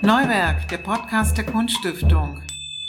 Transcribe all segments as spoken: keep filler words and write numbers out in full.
Neuwerk, der Podcast der Kunststiftung.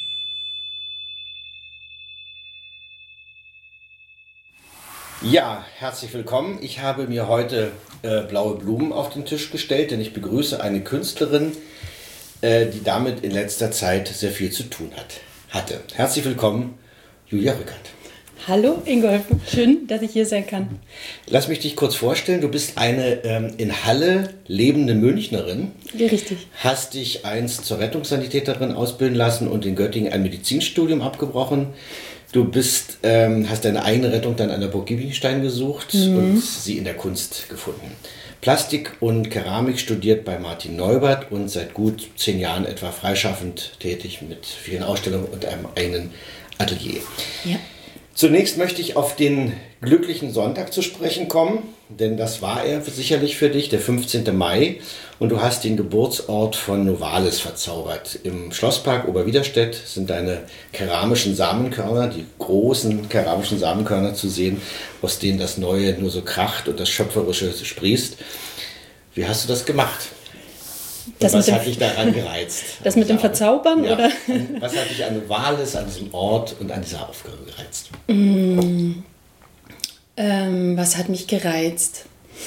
Ja, herzlich willkommen. Ich habe mir heute äh, blaue Blumen auf den Tisch gestellt, denn ich begrüße eine Künstlerin, äh, die damit in letzter Zeit sehr viel zu tun hat, hatte. Herzlich willkommen, Julia Rückert. Hallo Ingolf, schön, dass ich hier sein kann. Lass mich dich kurz vorstellen, du bist eine ähm, in Halle lebende Münchnerin. Ja, richtig. Hast dich einst zur Rettungssanitäterin ausbilden lassen und in Göttingen ein Medizinstudium abgebrochen. Du bist, ähm, hast deine eigene Rettung dann an der Burg Giebichenstein gesucht mhm. und sie in der Kunst gefunden. Plastik und Keramik studiert bei Martin Neubert und seit gut zehn Jahren etwa freischaffend tätig mit vielen Ausstellungen und einem eigenen Atelier. Ja. Zunächst möchte ich auf den glücklichen Sonntag zu sprechen kommen, denn das war er sicherlich für dich, der fünfzehnte Mai. Und du hast den Geburtsort von Novalis verzaubert. Im Schlosspark Oberwiderstedt sind deine keramischen Samenkörner, die großen keramischen Samenkörner zu sehen, aus denen das Neue nur so kracht und das Schöpferische sprießt. Wie hast du das gemacht? Das was mit hat dich daran gereizt? Das mit dem Verzaubern? Ja. Oder? Was hat dich an Novalis, an diesem Ort und an dieser Aufgabe gereizt? Mm, ähm, was hat mich gereizt?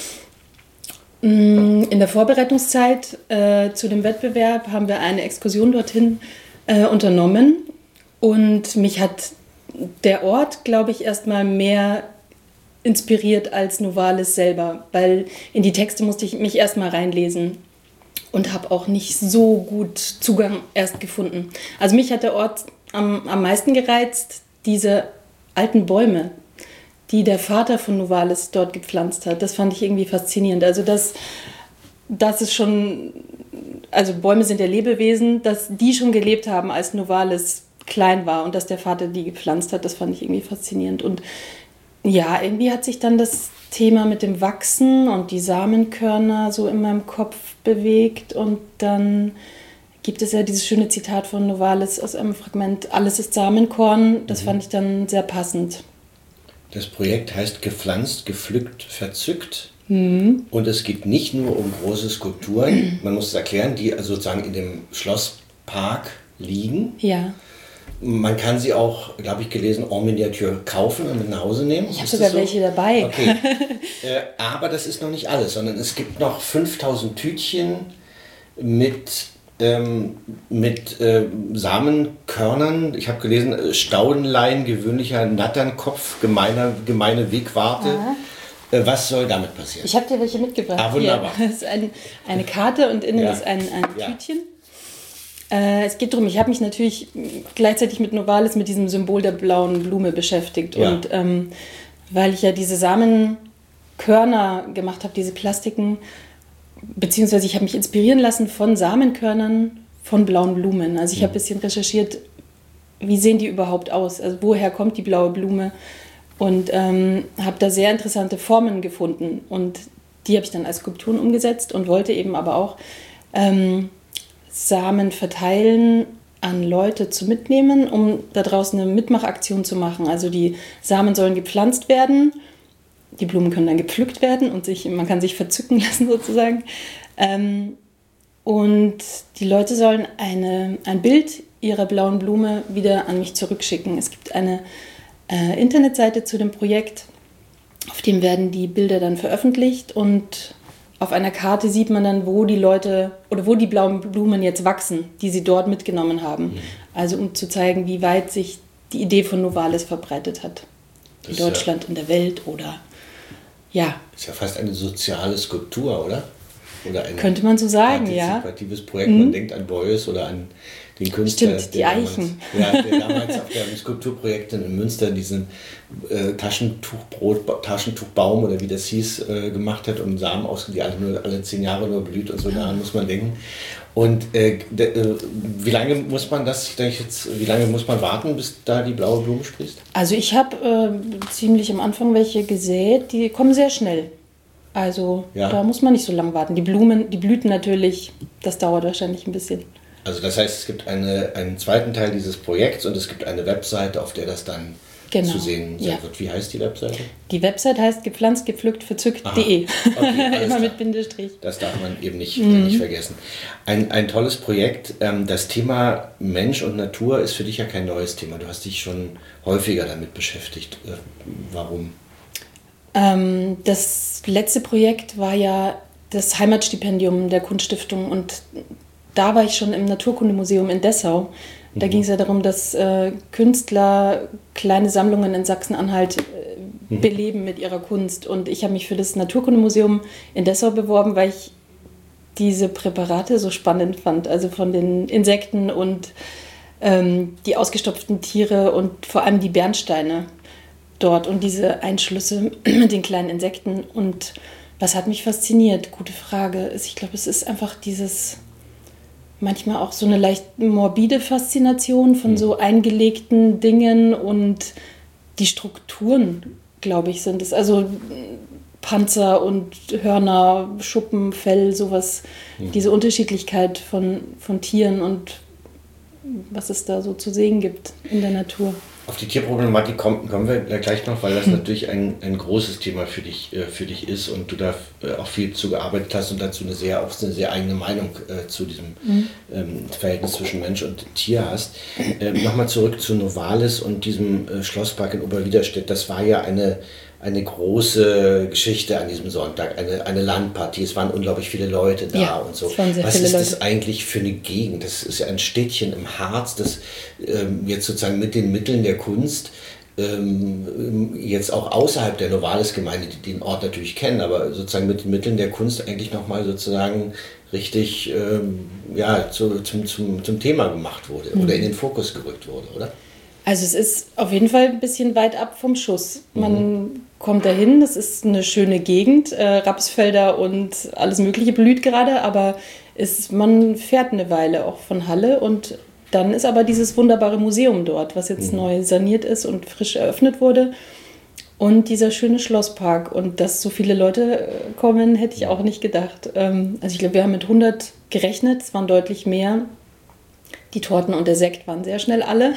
Mm, in der Vorbereitungszeit äh, zu dem Wettbewerb haben wir eine Exkursion dorthin äh, unternommen. Und mich hat der Ort, glaube ich, erstmal mehr inspiriert als Novalis selber. Weil in die Texte musste ich mich erstmal reinlesen. Und habe auch nicht so gut Zugang erst gefunden. Also mich hat der Ort am, am meisten gereizt, diese alten Bäume, die der Vater von Novalis dort gepflanzt hat. Das fand ich irgendwie faszinierend. Also das, das ist schon, also Bäume sind ja Lebewesen, dass die schon gelebt haben, als Novalis klein war und dass der Vater die gepflanzt hat, das fand ich irgendwie faszinierend. Und ja, irgendwie hat sich dann das Thema mit dem Wachsen und die Samenkörner so in meinem Kopf bewegt und dann gibt es ja dieses schöne Zitat von Novalis aus einem Fragment, alles ist Samenkorn, das mhm. fand ich dann sehr passend. Das Projekt heißt Gepflanzt, gepflückt, verzückt mhm. und es geht nicht nur um große Skulpturen, man muss es erklären, die also sozusagen in dem Schlosspark liegen. Ja. Man kann sie auch, glaube ich, gelesen, en miniature kaufen und mit nach Hause nehmen. Ich habe sogar so? welche dabei. Okay. äh, aber das ist noch nicht alles, sondern es gibt noch fünftausend Tütchen mit, ähm, mit äh, Samenkörnern. Ich habe gelesen, Staudenlein, gewöhnlicher Natternkopf, gemeiner, gemeine Wegwarte. Äh, was soll damit passieren? Ich habe dir welche mitgebracht. Ah, wunderbar. Hier. Das ist ein, eine Karte und innen ja. ist ein, ein ja. Tütchen. Es geht darum, ich habe mich natürlich gleichzeitig mit Novalis, mit diesem Symbol der blauen Blume beschäftigt. Ja. Und ähm, weil ich ja diese Samenkörner gemacht habe, diese Plastiken, beziehungsweise ich habe mich inspirieren lassen von Samenkörnern von blauen Blumen. Also ich habe ein bisschen recherchiert, wie sehen die überhaupt aus? Also woher kommt die blaue Blume? Und ähm, habe da sehr interessante Formen gefunden. Und die habe ich dann als Skulpturen umgesetzt und wollte eben aber auch Ähm, Samen verteilen an Leute zu mitnehmen, um da draußen eine Mitmachaktion zu machen. Also die Samen sollen gepflanzt werden, die Blumen können dann gepflückt werden und sich, man kann sich verzücken lassen sozusagen. Ähm, und die Leute sollen eine, ein Bild ihrer blauen Blume wieder an mich zurückschicken. Es gibt eine äh, Internetseite zu dem Projekt, auf dem werden die Bilder dann veröffentlicht und auf einer Karte sieht man dann, wo die Leute oder wo die blauen Blumen jetzt wachsen, die sie dort mitgenommen haben. Mhm. Also um zu zeigen, wie weit sich die Idee von Novalis verbreitet hat. In Deutschland, ja, in der Welt oder ja. Das ist ja fast eine soziale Skulptur, oder? Oder ein könnte man so sagen, ja. Partizipatives Projekt. Man mhm. denkt an Beuys oder an den Künstler. Stimmt, die Eichen. Damals, ja, der damals auf der Skulpturprojekt in Münster diesen äh, Taschentuchbrot, Taschentuchbaum oder wie das hieß, äh, gemacht hat und Samen ausgeht, die alle, nur, alle zehn Jahre nur blüht und so, ja. Daran muss man denken. Und äh, de, äh, wie lange muss man das, ich denke jetzt, wie lange muss man warten, bis da die blaue Blume sprießt? Also ich habe äh, ziemlich am Anfang welche gesät, die kommen sehr schnell. Also ja. Da muss man nicht so lange warten. Die Blumen, die Blüten natürlich, das dauert wahrscheinlich ein bisschen. Also das heißt, es gibt eine, einen zweiten Teil dieses Projekts und es gibt eine Webseite, auf der das dann genau. zu sehen sein ja. wird. Wie heißt die Webseite? Die Website heißt gepflanzt, gepflückt, verzückt punkt de. Okay, immer mit Bindestrich. Das darf man eben nicht, mhm. nicht vergessen. Ein, ein tolles Projekt. Das Thema Mensch und Natur ist für dich ja kein neues Thema. Du hast dich schon häufiger damit beschäftigt. Warum? Ähm, das letzte Projekt war ja das Heimatstipendium der Kunststiftung und da war ich schon im Naturkundemuseum in Dessau. Da mhm. ging es ja darum, dass äh, Künstler kleine Sammlungen in Sachsen-Anhalt äh, mhm. beleben mit ihrer Kunst. Und ich habe mich für das Naturkundemuseum in Dessau beworben, weil ich diese Präparate so spannend fand. Also von den Insekten und ähm, die ausgestopften Tiere und vor allem die Bernsteine dort und diese Einschlüsse mit den kleinen Insekten. Und was hat mich fasziniert? Gute Frage. Ich glaube, es ist einfach dieses... manchmal auch so eine leicht morbide Faszination von so eingelegten Dingen und die Strukturen, glaube ich, sind es. Also Panzer und Hörner, Schuppen, Fell, sowas. Mhm. Diese Unterschiedlichkeit von, von Tieren und was es da so zu sehen gibt in der Natur. Auf die Tierproblematik kommen, kommen wir gleich noch, weil das natürlich ein, ein großes Thema für dich, äh, für dich ist und du da auch viel zu gearbeitet hast und dazu eine sehr, auch eine sehr eigene Meinung äh, zu diesem mhm. ähm, Verhältnis zwischen Mensch und Tier hast. Ähm, Nochmal zurück zu Novalis und diesem äh, Schlosspark in Oberwiderstedt. Das war ja eine, eine große Geschichte an diesem Sonntag, eine, eine Landpartie. Es waren unglaublich viele Leute da ja, und so. Es waren sehr Was viele ist Leute. Das eigentlich für eine Gegend? Das ist ja ein Städtchen im Harz, das ähm, jetzt sozusagen mit den Mitteln der Kunst ähm, jetzt auch außerhalb der Novalis-Gemeinde, die den Ort natürlich kennen, aber sozusagen mit den Mitteln der Kunst eigentlich nochmal sozusagen richtig ähm, ja, zu, zum, zum, zum Thema gemacht wurde mhm. oder in den Fokus gerückt wurde, oder? Also es ist auf jeden Fall ein bisschen weit ab vom Schuss. Man mhm. kommt dahin, das ist eine schöne Gegend, äh, Rapsfelder und alles Mögliche blüht gerade, aber ist, man fährt eine Weile auch von Halle und dann ist aber dieses wunderbare Museum dort, was jetzt mhm. neu saniert ist und frisch eröffnet wurde und dieser schöne Schlosspark und dass so viele Leute kommen, hätte ich auch nicht gedacht. Ähm, also ich glaube, wir haben mit hundert gerechnet, es waren deutlich mehr. Die Torten und der Sekt waren sehr schnell alle.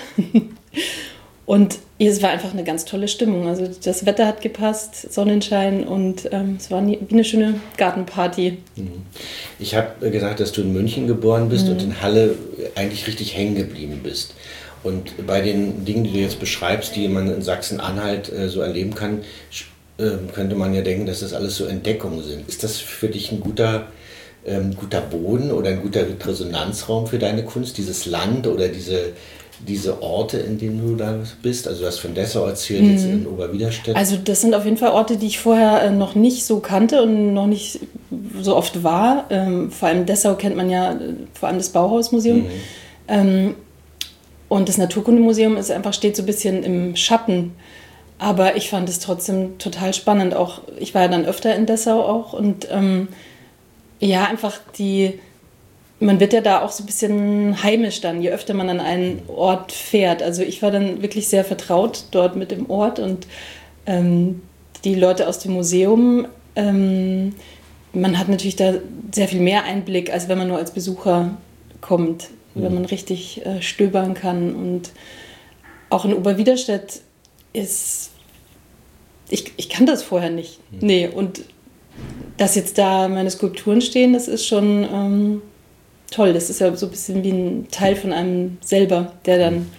Und es war einfach eine ganz tolle Stimmung. Also das Wetter hat gepasst, Sonnenschein und ähm, es war wie eine schöne Gartenparty. Ich habe gesagt, dass du in München geboren bist mhm. und in Halle eigentlich richtig hängen geblieben bist. Und bei den Dingen, die du jetzt beschreibst, die man in Sachsen-Anhalt äh, so erleben kann, äh, könnte man ja denken, dass das alles so Entdeckungen sind. Ist das für dich ein guter... Ähm, guter Boden oder ein guter Resonanzraum für deine Kunst, dieses Land oder diese, diese Orte, in denen du da bist? Also du hast von Dessau erzählt, mhm. jetzt in Oberwiderstedt. Also das sind auf jeden Fall Orte, die ich vorher äh, noch nicht so kannte und noch nicht so oft war. Ähm, vor allem Dessau kennt man ja, äh, vor allem das Bauhausmuseum. Mhm. Ähm, und das Naturkundemuseum ist einfach, steht so ein bisschen im Schatten. Aber ich fand es trotzdem total spannend. Auch, ich war ja dann öfter in Dessau auch und ähm, ja, einfach die, man wird ja da auch so ein bisschen heimisch dann, je öfter man an einen Ort fährt. Also ich war dann wirklich sehr vertraut dort mit dem Ort und ähm, die Leute aus dem Museum, ähm, man hat natürlich da sehr viel mehr Einblick, als wenn man nur als Besucher kommt, mhm. wenn man richtig äh, stöbern kann. Und auch in Oberwiderstedt ist, ich, ich kann das vorher nicht. Mhm. Nee, und dass jetzt da meine Skulpturen stehen, das ist schon ähm, toll. Das ist ja so ein bisschen wie ein Teil von einem selber, der dann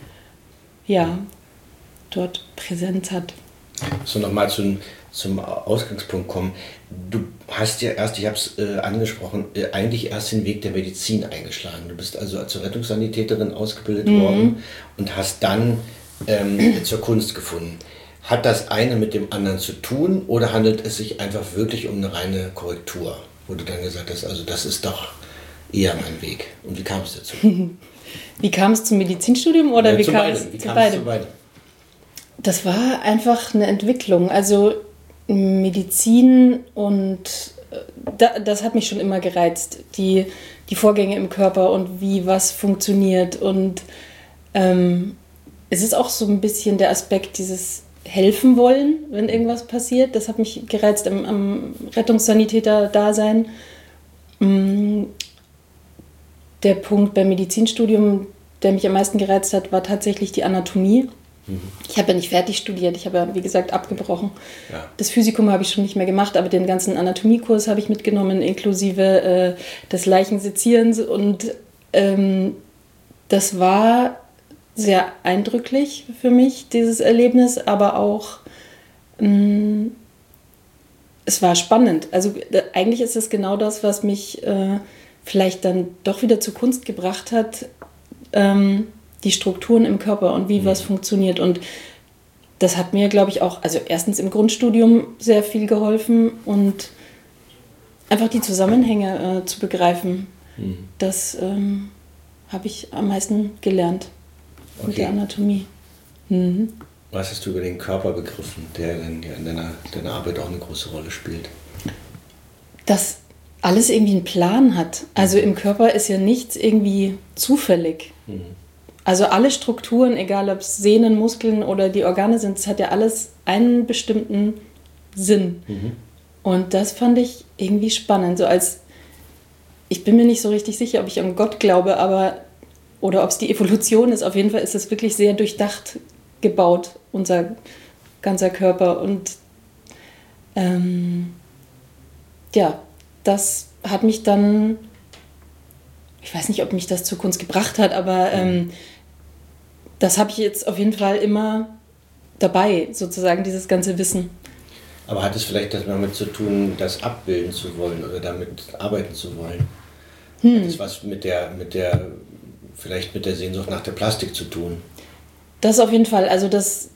ja dort Präsenz hat. So, nochmal zum, zum Ausgangspunkt kommen. Du hast ja erst, ich habe es äh, angesprochen, äh, eigentlich erst den Weg der Medizin eingeschlagen. Du bist also zur Rettungssanitäterin ausgebildet mhm. worden und hast dann ähm, zur Kunst gefunden. Hat das eine mit dem anderen zu tun oder handelt es sich einfach wirklich um eine reine Korrektur, wo du dann gesagt hast, also das ist doch eher mein Weg. Und wie kam es dazu? Wie kam es zum Medizinstudium oder ja, wie zu kam beidem. es wie zu kam beidem? Es zu beidem? Das war einfach eine Entwicklung. Also Medizin und das hat mich schon immer gereizt. Die, die Vorgänge im Körper und wie was funktioniert. Und ähm, es ist auch so ein bisschen der Aspekt dieses helfen wollen, wenn irgendwas passiert. Das hat mich gereizt am, am Rettungssanitäter-Dasein. Der Punkt beim Medizinstudium, der mich am meisten gereizt hat, war tatsächlich die Anatomie. Mhm. Ich habe ja nicht fertig studiert, ich habe ja, wie gesagt, abgebrochen. Ja. Das Physikum habe ich schon nicht mehr gemacht, aber den ganzen Anatomiekurs habe ich mitgenommen, inklusive äh, des Leichensezierens. Und ähm, das war sehr eindrücklich für mich, dieses Erlebnis, aber auch, mh, es war spannend. Also äh, eigentlich ist es genau das, was mich äh, vielleicht dann doch wieder zur Kunst gebracht hat, ähm, die Strukturen im Körper und wie mhm. was funktioniert. Und das hat mir, glaube ich, auch, also erstens im Grundstudium sehr viel geholfen und einfach die Zusammenhänge äh, zu begreifen. Mhm. Das ähm, habe ich am meisten gelernt okay. mit der Anatomie. Mhm. Was hast du über den Körper begriffen, der in deiner, deiner Arbeit auch eine große Rolle spielt? Dass alles irgendwie einen Plan hat. Also im Körper ist ja nichts irgendwie zufällig. Mhm. Also alle Strukturen, egal ob es Sehnen, Muskeln oder die Organe sind, es hat ja alles einen bestimmten Sinn. Mhm. Und das fand ich irgendwie spannend. So als, ich bin mir nicht so richtig sicher, ob ich an Gott glaube, aber oder ob es die Evolution ist. Auf jeden Fall ist es wirklich sehr durchdacht gebaut, unser ganzer Körper. Und ähm, ja, das hat mich dann, ich weiß nicht, ob mich das zur Kunst gebracht hat, aber ähm, das habe ich jetzt auf jeden Fall immer dabei, sozusagen, dieses ganze Wissen. Aber hat es vielleicht das damit zu tun, das abbilden zu wollen oder damit arbeiten zu wollen? Hm. Hat es was mit der, mit der, vielleicht mit der Sehnsucht nach der Plastik zu tun? Das auf jeden Fall. Also das,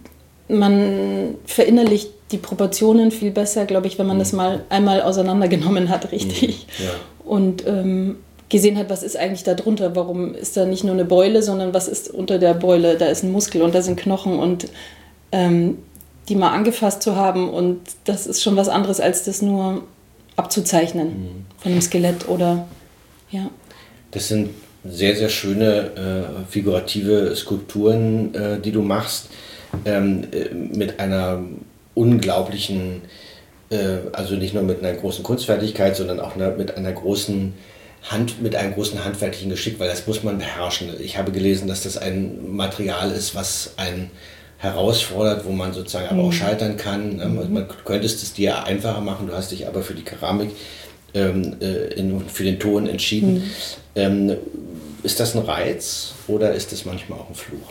man verinnerlicht die Proportionen viel besser, glaube ich, wenn man hm. das mal einmal auseinandergenommen hat, richtig. Hm. Ja. Und ähm, gesehen hat, was ist eigentlich da drunter, warum ist da nicht nur eine Beule, sondern was ist unter der Beule, da ist ein Muskel und da sind Knochen und ähm, die mal angefasst zu haben und das ist schon was anderes, als das nur abzuzeichnen mhm. von einem Skelett oder, ja. Das sind sehr, sehr schöne äh, figurative Skulpturen, äh, die du machst, ähm, äh, mit einer unglaublichen, äh, also nicht nur mit einer großen Kunstfertigkeit, sondern auch eine, mit einer großen Hand, mit einem großen handwerklichen Geschick, weil das muss man beherrschen. Ich habe gelesen, dass das ein Material ist, was einen herausfordert, wo man sozusagen aber auch scheitern kann. Mhm. Man könnte es dir einfacher machen, du hast dich aber für die Keramik, ähm, in, für den Ton entschieden. Mhm. Ähm, ist das ein Reiz oder ist das manchmal auch ein Fluch?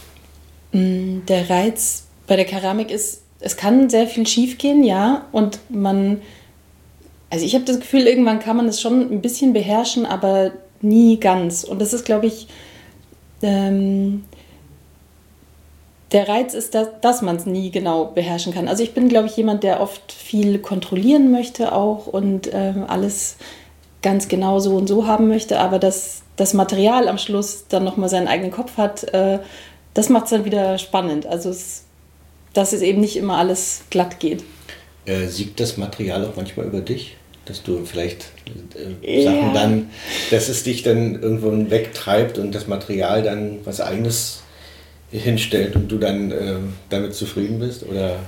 Der Reiz bei der Keramik ist, es kann sehr viel schief gehen, ja, und man, also ich habe das Gefühl, irgendwann kann man es schon ein bisschen beherrschen, aber nie ganz. Und das ist, glaube ich, ähm, der Reiz ist, dass, dass man es nie genau beherrschen kann. Also ich bin, glaube ich, jemand, der oft viel kontrollieren möchte auch und ähm, alles ganz genau so und so haben möchte, aber dass das Material am Schluss dann nochmal seinen eigenen Kopf hat, äh, das macht es dann wieder spannend. Also es, dass es eben nicht immer alles glatt geht. Äh, siegt das Material auch manchmal über dich? Dass du vielleicht äh, ja. Sachen dann, dass es dich dann irgendwo wegtreibt und das Material dann was Eigenes hinstellt und du dann äh, damit zufrieden bist? Oder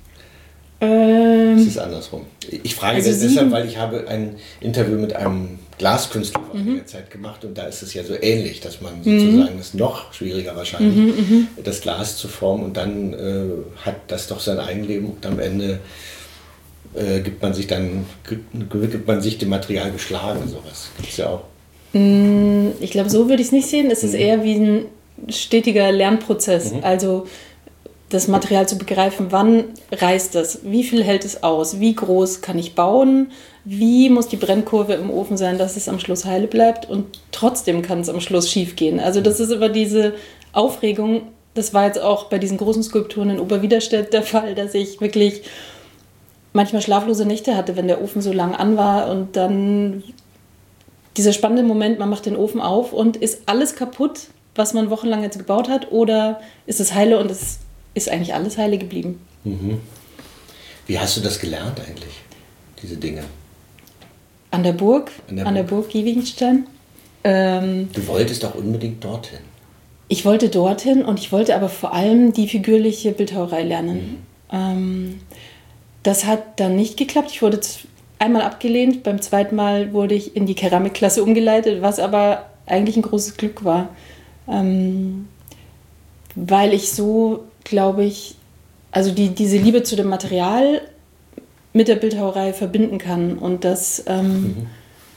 ähm, ist es andersrum? Ich frage also das deshalb, weil ich habe ein Interview mit einem Glaskünstler vor einiger mhm. Zeit gemacht und da ist es ja so ähnlich, dass man sozusagen, mhm. es ist noch schwieriger wahrscheinlich, mhm, das Glas zu formen und dann äh, hat das doch sein Eigenleben und am Ende äh, gibt man sich dann, gibt, gibt man sich dem Material geschlagen, sowas. Gibt es ja auch. Ich glaube, so würde ich es nicht sehen. Es ist mhm. eher wie ein stetiger Lernprozess. Mhm. Also das Material zu begreifen, wann reißt es, wie viel hält es aus, wie groß kann ich bauen, wie muss die Brennkurve im Ofen sein, dass es am Schluss heile bleibt und trotzdem kann es am Schluss schief gehen. Also das ist immer diese Aufregung, das war jetzt auch bei diesen großen Skulpturen in Oberwiderstedt der Fall, dass ich wirklich manchmal schlaflose Nächte hatte, wenn der Ofen so lang an war und dann dieser spannende Moment, man macht den Ofen auf und ist alles kaputt, was man wochenlang jetzt gebaut hat, oder ist es heile und es ist eigentlich alles heile geblieben. Mhm. Wie hast du das gelernt eigentlich, diese Dinge? An der Burg, an der, an der Burg Gievingstein. Ähm, du wolltest auch unbedingt dorthin. Ich wollte dorthin und ich wollte aber vor allem die figürliche Bildhauerei lernen. Mhm. Ähm, das hat dann nicht geklappt. Ich wurde einmal abgelehnt, beim zweiten Mal wurde ich in die Keramikklasse umgeleitet, was aber eigentlich ein großes Glück war. Ähm, weil ich so, glaube ich, also die, diese Liebe zu dem Material mit der Bildhauerei verbinden kann. Und das, ähm, mhm.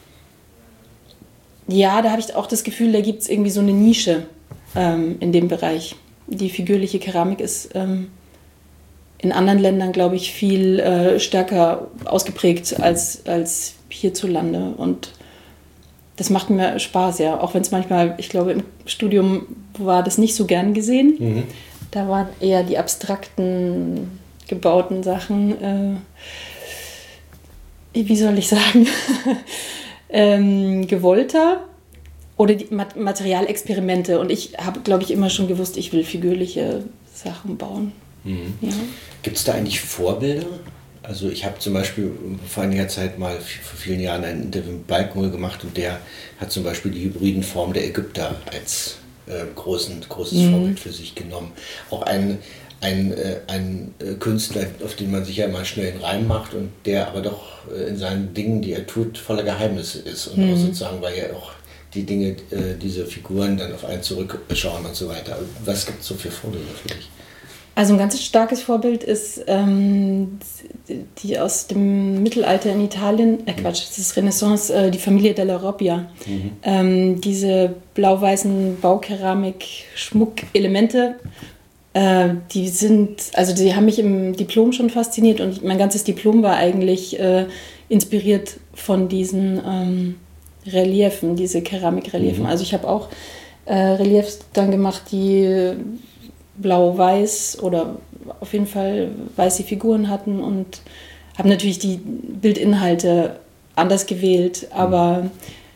ja, da habe ich auch das Gefühl, da gibt es irgendwie so eine Nische ähm, in dem Bereich. Die figürliche Keramik ist ähm, in anderen Ländern, glaube ich, viel äh, stärker ausgeprägt als, als hierzulande. Und das macht mir Spaß, ja. Auch wenn es manchmal, ich glaube, im Studium war das nicht so gern gesehen. Mhm. Da waren eher die abstrakten, gebauten Sachen, äh, wie soll ich sagen, ähm, gewollter. Oder die Materialexperimente. Und ich habe, glaube ich, immer schon gewusst, ich will figürliche Sachen bauen. Mhm. Ja. Gibt es da eigentlich Vorbilder? Also ich habe zum Beispiel vor einiger Zeit mal vor vielen Jahren ein Interview mit Balkenhol gemacht und der hat zum Beispiel die hybriden Formen der Ägypter als äh, großen, großes mhm. Vorbild für sich genommen. Auch ein, ein, äh, ein Künstler, auf den man sich ja immer schnell einen Reim macht und der aber doch äh, in seinen Dingen, die er tut, voller Geheimnisse ist. Und mhm. auch sozusagen, weil er auch die Dinge, äh, diese Figuren dann auf einen zurückschauen und so weiter. Was gibt es so für Vorbilder für dich? Also ein ganz starkes Vorbild ist ähm, die aus dem Mittelalter in Italien, äh Quatsch, das ist Renaissance, äh, die Familie della Robbia. Mhm. Ähm, diese blau-weißen Baukeramik-Schmuckelemente, äh, die sind, also die haben mich im Diplom schon fasziniert und mein ganzes Diplom war eigentlich äh, inspiriert von diesen ähm, Reliefen, diese Keramikreliefen. Mhm. Also ich habe auch äh, Reliefs dann gemacht, die blau-weiß oder auf jeden Fall weiße Figuren hatten und habe natürlich die Bildinhalte anders gewählt, aber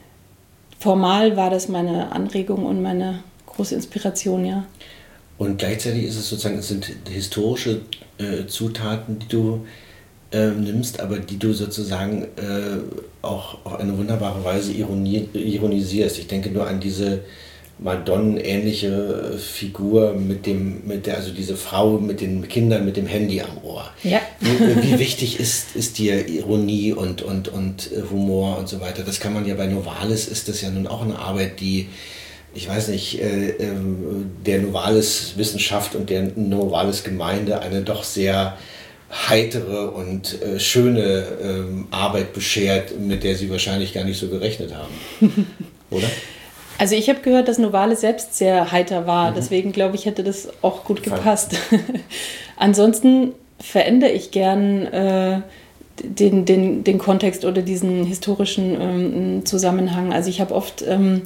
formal war das meine Anregung und meine große Inspiration, ja. Und gleichzeitig ist es sozusagen, es sind historische äh, Zutaten, die du äh, nimmst, aber die du sozusagen äh, auch auf eine wunderbare Weise ironi- ironisierst. Ich denke nur an diese Madonnenähnliche Figur mit dem, mit der, also diese Frau mit den Kindern mit dem Handy am Ohr. Ja. Wie, wie wichtig ist, ist dir Ironie und, und, und Humor und so weiter? Das kann man ja bei Novalis, ist das ja nun auch eine Arbeit, die, ich weiß nicht, äh, äh, der Novalis-Wissenschaft und der Novalis-Gemeinde eine doch sehr heitere und äh, schöne äh, Arbeit beschert, mit der sie wahrscheinlich gar nicht so gerechnet haben. Oder? Also ich habe gehört, dass Novalis selbst sehr heiter war, mhm. deswegen glaube ich, hätte das auch gut gepasst. Ansonsten verändere ich gern äh, den, den, den Kontext oder diesen historischen ähm, Zusammenhang. Also ich habe oft ähm,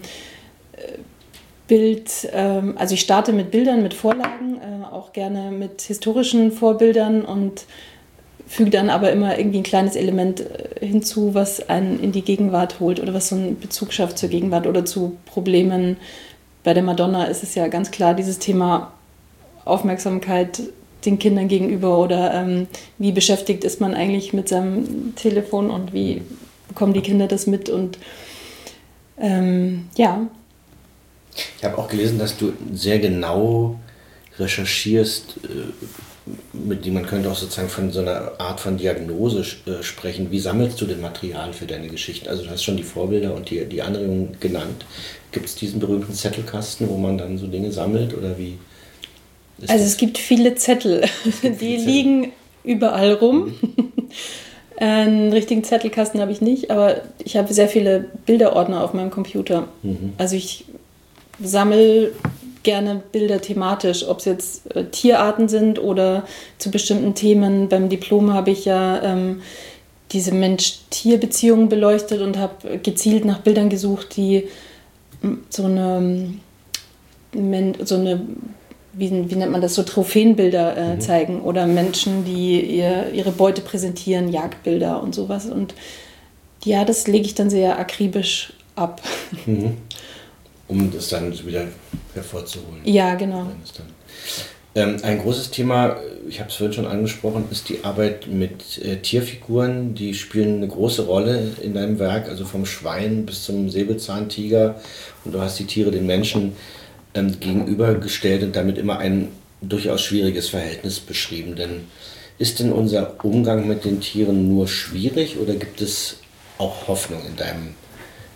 Bild, ähm, also ich starte mit Bildern, mit Vorlagen, äh, auch gerne mit historischen Vorbildern und füge dann aber immer irgendwie ein kleines Element hinzu, was einen in die Gegenwart holt oder was so einen Bezug schafft zur Gegenwart oder zu Problemen. Bei der Madonna ist es ja ganz klar dieses Thema Aufmerksamkeit den Kindern gegenüber oder ähm, wie beschäftigt ist man eigentlich mit seinem Telefon und wie bekommen die Kinder das mit und ähm, ja. Ich habe auch gelesen, dass du sehr genau recherchierst, mit dem man könnte auch sozusagen von so einer Art von Diagnose äh, sprechen. Wie sammelst du denn Material für deine Geschichten? Also du hast schon die Vorbilder und die, die Anregungen genannt. Gibt es diesen berühmten Zettelkasten, wo man dann so Dinge sammelt oder wie? Also das? Es gibt viele Zettel, gibt die viele Zettel. Liegen überall rum. Mhm. Einen richtigen Zettelkasten habe ich nicht, aber ich habe sehr viele Bilderordner auf meinem Computer. Mhm. Also ich sammle gerne Bilder thematisch, ob es jetzt äh, Tierarten sind oder zu bestimmten Themen. Beim Diplom habe ich ja ähm, diese Mensch-Tier-Beziehungen beleuchtet und habe gezielt nach Bildern gesucht, die so eine, so eine wie, wie nennt man das, so Trophäenbilder äh, mhm. zeigen oder Menschen, die ihr, ihre Beute präsentieren, Jagdbilder und sowas. Und ja, das lege ich dann sehr akribisch ab. Mhm. Um das dann wieder hervorzuholen. Ja, genau. Ähm, ein großes Thema, ich habe es vorhin schon angesprochen, ist die Arbeit mit äh, Tierfiguren. Die spielen eine große Rolle in deinem Werk, also vom Schwein bis zum Säbelzahntiger. Und du hast die Tiere den Menschen ähm, gegenübergestellt und damit immer ein durchaus schwieriges Verhältnis beschrieben. Denn ist denn unser Umgang mit den Tieren nur schwierig oder gibt es auch Hoffnung in deinem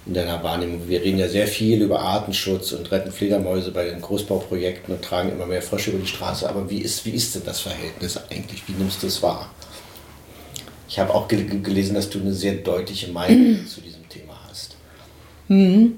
in deiner Wahrnehmung? Wir reden ja sehr viel über Artenschutz und retten Fledermäuse bei den Großbauprojekten und tragen immer mehr Frösche über die Straße. Aber wie ist, wie ist denn das Verhältnis eigentlich? Wie nimmst du es wahr? Ich habe auch gel- gelesen, dass du eine sehr deutliche Meinung zu diesem Thema hast. Mhm.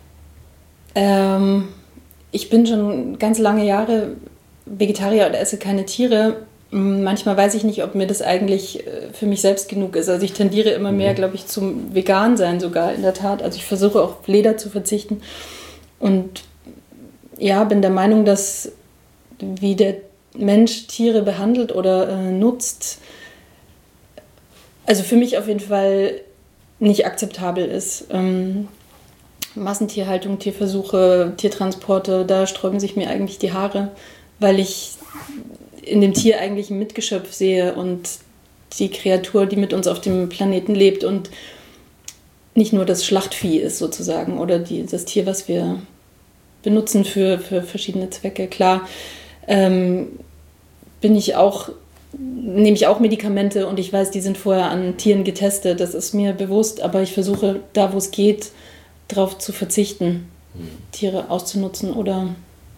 Ähm, ich bin schon ganz lange Jahre Vegetarier und esse keine Tiere. Manchmal weiß ich nicht, ob mir das eigentlich für mich selbst genug ist. Also ich tendiere immer mehr, glaube ich, zum Vegan-Sein sogar in der Tat. Also ich versuche auf Leder zu verzichten. Und ja, bin der Meinung, dass wie der Mensch Tiere behandelt oder äh, nutzt, also für mich auf jeden Fall nicht akzeptabel ist. Ähm, Massentierhaltung, Tierversuche, Tiertransporte, da sträuben sich mir eigentlich die Haare, weil ich in dem Tier eigentlich ein Mitgeschöpf sehe und die Kreatur, die mit uns auf dem Planeten lebt und nicht nur das Schlachtvieh ist sozusagen oder die, das Tier, was wir benutzen für, für verschiedene Zwecke. Klar, ähm, bin ich auch, nehme ich auch Medikamente und ich weiß, die sind vorher an Tieren getestet, das ist mir bewusst, aber ich versuche da, wo es geht, darauf zu verzichten, hm. Tiere auszunutzen oder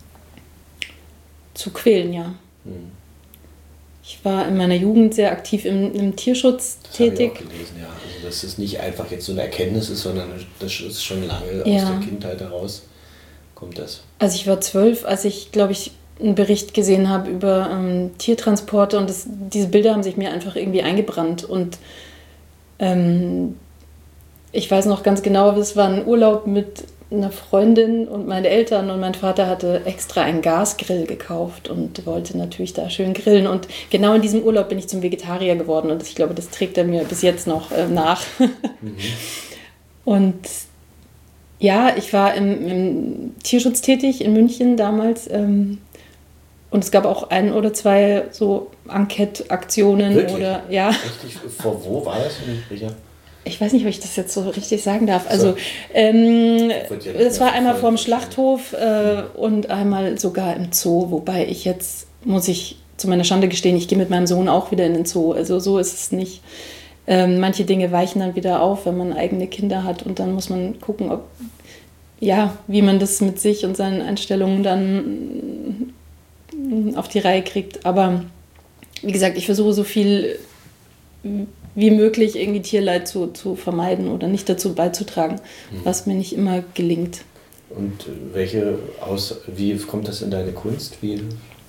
zu quälen, ja. Hm. Ich war in meiner Jugend sehr aktiv im, im Tierschutz das tätig. Das habe ich auch gelesen, ja. Also, dass es nicht einfach jetzt so eine Erkenntnis ist, sondern das ist schon lange ja. aus der Kindheit heraus kommt das. Also ich war zwölf, als ich, glaube ich, einen Bericht gesehen habe über ähm, Tiertransporte und das, diese Bilder haben sich mir einfach irgendwie eingebrannt und ähm, ich weiß noch ganz genau, es war ein Urlaub mit einer Freundin und meinen Eltern und mein Vater hatte extra einen Gasgrill gekauft und wollte natürlich da schön grillen und genau in diesem Urlaub bin ich zum Vegetarier geworden und ich glaube, das trägt er mir bis jetzt noch äh, nach. Mhm. Und ja, ich war im, im Tierschutz tätig in München damals ähm, und es gab auch ein oder zwei so Enquete-Aktionen. Wirklich? Oder ja. Richtig? Vor wo war das? Sicher? Ich weiß nicht, ob ich das jetzt so richtig sagen darf. Also, so. ähm, es war einmal vorm Schlachthof äh, und einmal sogar im Zoo, wobei ich jetzt, muss ich zu meiner Schande gestehen, ich gehe mit meinem Sohn auch wieder in den Zoo. Also so ist es nicht. Ähm, manche Dinge weichen dann wieder auf, wenn man eigene Kinder hat und dann muss man gucken, ob, ja, wie man das mit sich und seinen Einstellungen dann auf die Reihe kriegt. Aber wie gesagt, ich versuche so viel wie möglich irgendwie Tierleid zu, zu vermeiden oder nicht dazu beizutragen, mhm. was mir nicht immer gelingt. Und welche aus, wie kommt das in deine Kunst? Wie?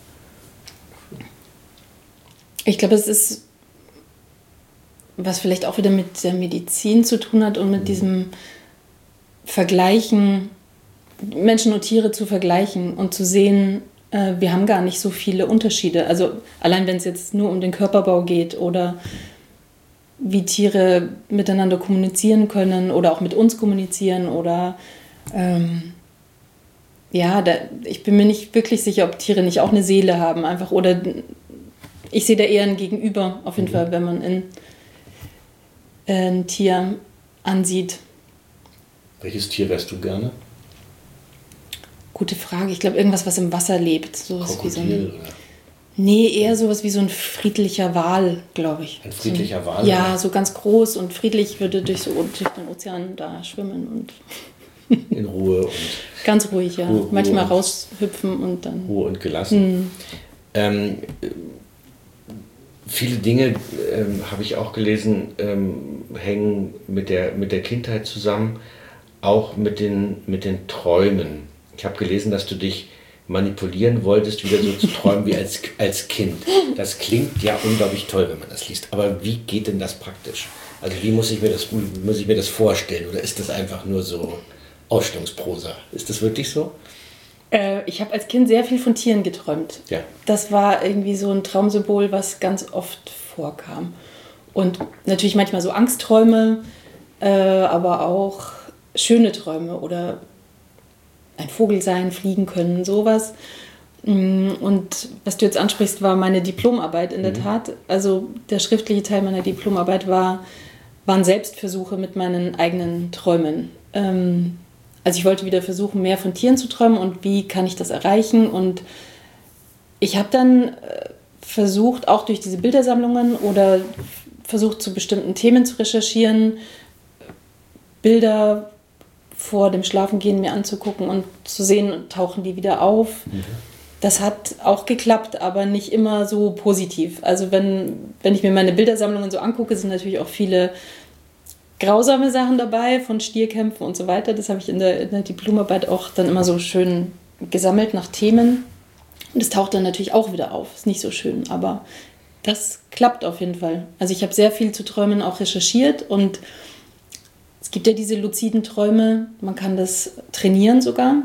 Ich glaube, es ist, was vielleicht auch wieder mit der Medizin zu tun hat und mit mhm. diesem Vergleichen, Menschen und Tiere zu vergleichen und zu sehen, äh, wir haben gar nicht so viele Unterschiede. Also allein wenn es jetzt nur um den Körperbau geht oder wie Tiere miteinander kommunizieren können oder auch mit uns kommunizieren oder ähm, ja, da, ich bin mir nicht wirklich sicher, ob Tiere nicht auch eine Seele haben einfach oder ich sehe da eher ein Gegenüber auf jeden mhm. Fall, wenn man in, äh, ein Tier ansieht. Welches Tier wärst du gerne? Gute Frage. Ich glaube irgendwas, was im Wasser lebt. Sowas Krokodil, wie so ein, oder? Nee, eher sowas wie so ein friedlicher Wal, glaube ich. Ein friedlicher Wal? Ja, oder? So ganz groß und friedlich würde durch, so, durch den Ozean da schwimmen und in Ruhe und ganz ruhig, ja. Ruhe, manchmal Ruhe raushüpfen und dann Ruhe und gelassen. Mh. Ähm, viele Dinge, ähm, habe ich auch gelesen, ähm, hängen mit der, mit der Kindheit zusammen, auch mit den, mit den Träumen. Ich habe gelesen, dass du dich manipulieren wolltest, wieder so zu träumen wie als, als Kind. Das klingt ja unglaublich toll, wenn man das liest. Aber wie geht denn das praktisch? Also wie muss ich mir das, muss ich mir das vorstellen? Oder ist das einfach nur so Ausstellungsprosa? Ist das wirklich so? Äh, ich habe als Kind sehr viel von Tieren geträumt. Ja. Das war irgendwie so ein Traumsymbol, was ganz oft vorkam. Und natürlich manchmal so Angstträume, äh, aber auch schöne Träume oder ein Vogel sein, fliegen können, sowas. Und was du jetzt ansprichst, war meine Diplomarbeit in der mhm. Tat. Also der schriftliche Teil meiner Diplomarbeit war, waren Selbstversuche mit meinen eigenen Träumen. Ähm, also ich wollte wieder versuchen, mehr von Tieren zu träumen und wie kann ich das erreichen. Und ich habe dann äh, versucht, auch durch diese Bildersammlungen oder versucht, zu bestimmten Themen zu recherchieren, Bilder vor dem Schlafengehen mir anzugucken und zu sehen, tauchen die wieder auf. Mhm. Das hat auch geklappt, aber nicht immer so positiv. Also wenn, wenn ich mir meine Bildersammlungen so angucke, sind natürlich auch viele grausame Sachen dabei, von Stierkämpfen und so weiter. Das habe ich in der, in der Diplomarbeit auch dann immer so schön gesammelt nach Themen. Und es taucht dann natürlich auch wieder auf. Ist nicht so schön, aber das klappt auf jeden Fall. Also ich habe sehr viel zu Träumen auch recherchiert und es gibt ja diese luziden Träume, man kann das trainieren sogar.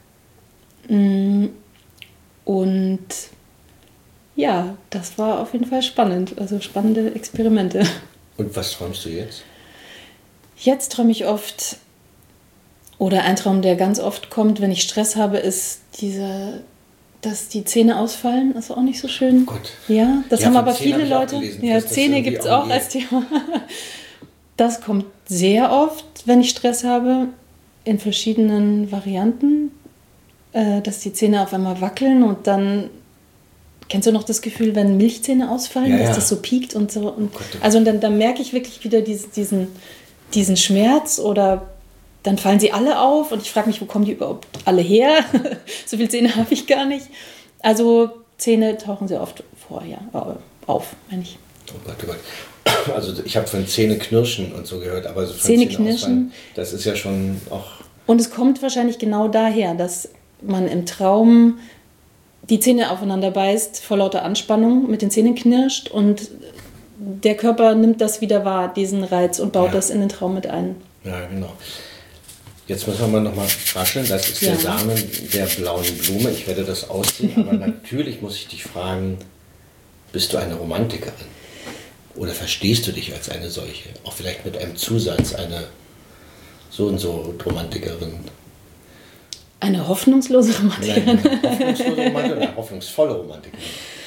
Und ja, das war auf jeden Fall spannend, also spannende Experimente. Und was träumst du jetzt? Jetzt träume ich oft, oder ein Traum, der ganz oft kommt, wenn ich Stress habe, ist dieser, dass die Zähne ausfallen. Das ist auch nicht so schön. Oh Gott. Ja, das ja, haben aber Zähne viele Leute. Gelesen, ja, Zähne gibt es auch als Thema. Das kommt sehr oft, wenn ich Stress habe, in verschiedenen Varianten, äh, dass die Zähne auf einmal wackeln und dann, kennst du noch das Gefühl, wenn Milchzähne ausfallen, ja, dass ja. das so piekt und so. Und oh Gott, oh also und dann, dann merke ich wirklich wieder diesen, diesen, diesen Schmerz oder dann fallen sie alle auf und ich frage mich, wo kommen die überhaupt alle her? So viele Zähne habe ich gar nicht. Also Zähne tauchen sehr oft vor, ja, auf, meine ich. Oh Gott, oh Gott. Also ich habe von Zähne knirschen und so gehört, aber so von Zähne Zähne knirschen. ausfallen, das ist ja schon auch... Und es kommt wahrscheinlich genau daher, dass man im Traum die Zähne aufeinander beißt, vor lauter Anspannung mit den Zähnen knirscht und der Körper nimmt das wieder wahr, diesen Reiz, und baut Ja. das in den Traum mit ein. Ja, genau. Jetzt müssen wir mal nochmal rascheln. Das ist Ja. der Samen der blauen Blume. Ich werde das ausziehen, aber natürlich muss ich dich fragen, bist du eine Romantikerin? Oder verstehst du dich als eine solche? Auch vielleicht mit einem Zusatz, eine so und so Romantikerin. Eine hoffnungslose Romantikerin. Nein, eine hoffnungslose Romantikerin oder eine hoffnungsvolle Romantikerin?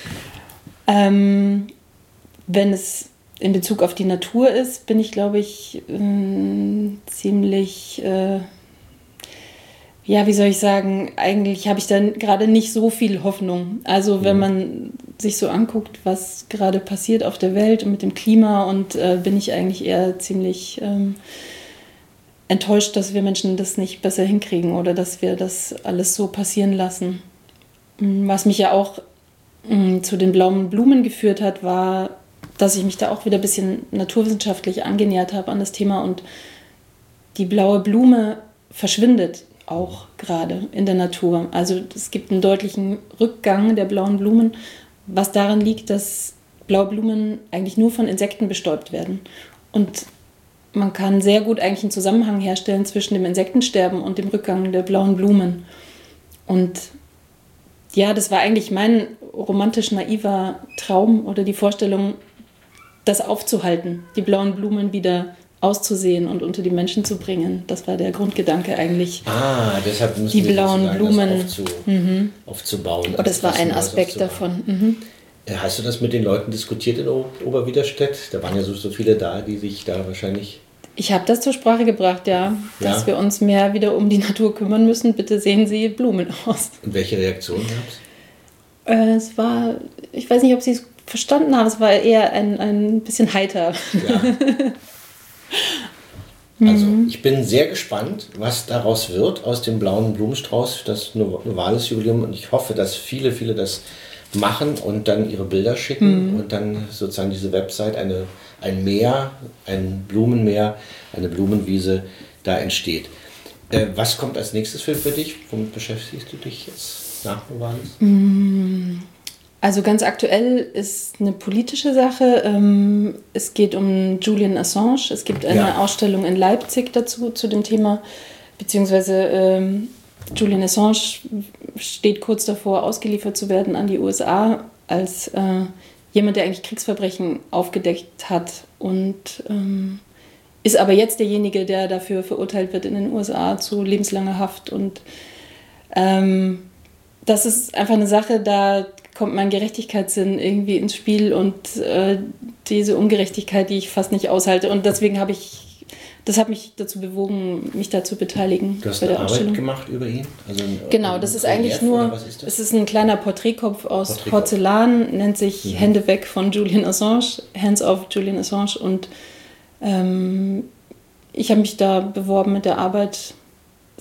Ähm, wenn es in Bezug auf die Natur ist, bin ich, glaube ich, ähm, ziemlich, äh, ja, wie soll ich sagen, eigentlich habe ich dann gerade nicht so viel Hoffnung. Also wenn Mhm. man sich so anguckt, was gerade passiert auf der Welt und mit dem Klima, und äh, bin ich eigentlich eher ziemlich ähm, enttäuscht, dass wir Menschen das nicht besser hinkriegen oder dass wir das alles so passieren lassen. Was mich ja auch mh, zu den blauen Blumen geführt hat, war, dass ich mich da auch wieder ein bisschen naturwissenschaftlich angenähert habe an das Thema, und die blaue Blume verschwindet auch gerade in der Natur. Also es gibt einen deutlichen Rückgang der blauen Blumen, was daran liegt, dass blaue Blumen eigentlich nur von Insekten bestäubt werden. Und man kann sehr gut eigentlich einen Zusammenhang herstellen zwischen dem Insektensterben und dem Rückgang der blauen Blumen. Und ja, das war eigentlich mein romantisch naiver Traum oder die Vorstellung, das aufzuhalten, die blauen Blumen wieder auszusehen und unter die Menschen zu bringen. Das war der Grundgedanke eigentlich. Ah, deshalb müssen die wir blauen sozusagen Blumen das aufzu, mhm. aufzubauen. Und das war ein das Aspekt davon. Mhm. Hast du das mit den Leuten diskutiert in O- Oberwiderstedt? Da waren ja so, so viele da, die sich da wahrscheinlich... Ich habe das zur Sprache gebracht, ja, dass Ja. wir uns mehr wieder um die Natur kümmern müssen. Bitte sehen Sie Blumen aus. Und welche Reaktionen gab es? Äh, es war, ich weiß nicht, ob Sie es verstanden haben, es war eher ein, ein bisschen heiter. Ja. Also ich bin sehr gespannt, was daraus wird, aus dem blauen Blumenstrauß, das Novalis-Jubiläum. Und ich hoffe, dass viele, viele das machen und dann ihre Bilder schicken, mhm. und dann sozusagen diese Website, eine, ein Meer, ein Blumenmeer, eine Blumenwiese da entsteht. Äh, was kommt als nächstes für, für dich? Womit beschäftigst du dich jetzt nach Novalis? Mhm. Also ganz aktuell ist eine politische Sache. Es geht um Julian Assange. Es gibt eine Ja. Ausstellung in Leipzig dazu, zu dem Thema. Beziehungsweise ähm, Julian Assange steht kurz davor, ausgeliefert zu werden an die U S A als äh, jemand, der eigentlich Kriegsverbrechen aufgedeckt hat. Und ähm, ist aber jetzt derjenige, der dafür verurteilt wird in den U S A zu lebenslanger Haft. Und ähm, das ist einfach eine Sache, da kommt mein Gerechtigkeitssinn irgendwie ins Spiel und äh, diese Ungerechtigkeit, die ich fast nicht aushalte. Und deswegen habe ich, das hat mich dazu bewogen, mich da zu beteiligen. Du hast bei eine der Arbeit Ausstellung gemacht über ihn? Also ein, Genau, ein das ist Relief, eigentlich nur, oder was ist das? es ist ein kleiner Porträtkopf aus Porträtkopf. Porzellan, nennt sich Mhm. Hände weg von Julian Assange, Hands off Julian Assange. Und ähm, ich habe mich da beworben mit der Arbeit,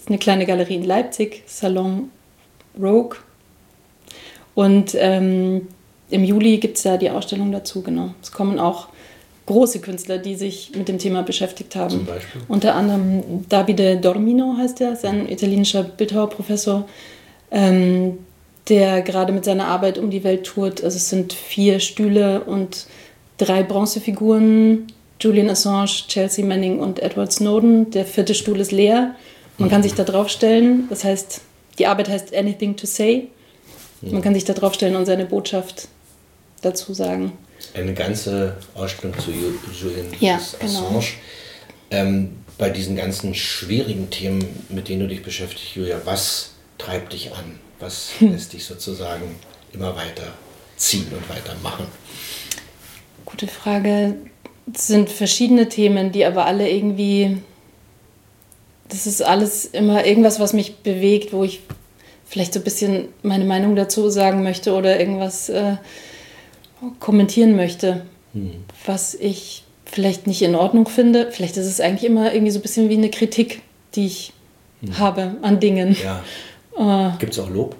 ist eine kleine Galerie in Leipzig, Salon Rogue. Und ähm, im Juli gibt es da die Ausstellung dazu, genau. Es kommen auch große Künstler, die sich mit dem Thema beschäftigt haben. Zum Beispiel? Unter anderem Davide Dormino heißt er, ist ein italienischer Bildhauerprofessor, ähm, der gerade mit seiner Arbeit um die Welt tourt. Also es sind vier Stühle und drei Bronzefiguren, Julian Assange, Chelsea Manning und Edward Snowden. Der vierte Stuhl ist leer. Man kann sich da drauf stellen. Das heißt, die Arbeit heißt Anything to Say. Man kann sich da drauf stellen und seine Botschaft dazu sagen. Eine ganze Ausstellung zu Julian ja, Assange. Genau. Ähm, bei diesen ganzen schwierigen Themen, mit denen du dich beschäftigst, Julia, was treibt dich an? Was lässt dich sozusagen immer weiter ziehen und weitermachen? Gute Frage. Es sind verschiedene Themen, die aber alle irgendwie... Das ist alles immer irgendwas, was mich bewegt, wo ich vielleicht so ein bisschen meine Meinung dazu sagen möchte oder irgendwas äh, kommentieren möchte, hm. was ich vielleicht nicht in Ordnung finde. Vielleicht ist es eigentlich immer irgendwie so ein bisschen wie eine Kritik, die ich hm. habe an Dingen. Ja. Äh, Gibt es auch Lob?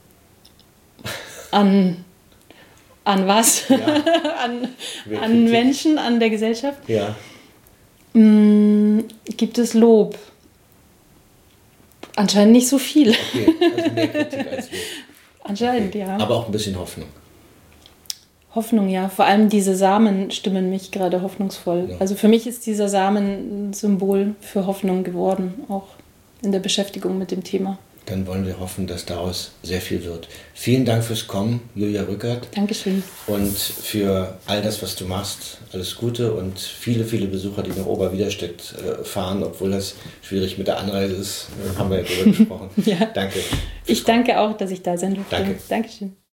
An, an was? Ja. an an Menschen, an der Gesellschaft? Ja. Mm, gibt es Lob? Anscheinend nicht so viel. Okay, also mehr Kritik als Lob. Anscheinend, okay. ja. Aber auch ein bisschen Hoffnung. Hoffnung, ja. Vor allem diese Samen stimmen mich gerade hoffnungsvoll. Ja. Also für mich ist dieser Samen ein Symbol für Hoffnung geworden, auch in der Beschäftigung mit dem Thema. Dann wollen wir hoffen, dass daraus sehr viel wird. Vielen Dank fürs Kommen, Julia Rückert. Dankeschön. Und für all das, was du machst, alles Gute und viele, viele Besucher, die nach Oberwiderstedt äh, fahren, obwohl das schwierig mit der Anreise ist, haben wir ja darüber gesprochen. Ja. Danke. Ich danke auch, dass ich da sein durfte. Danke. Dankeschön.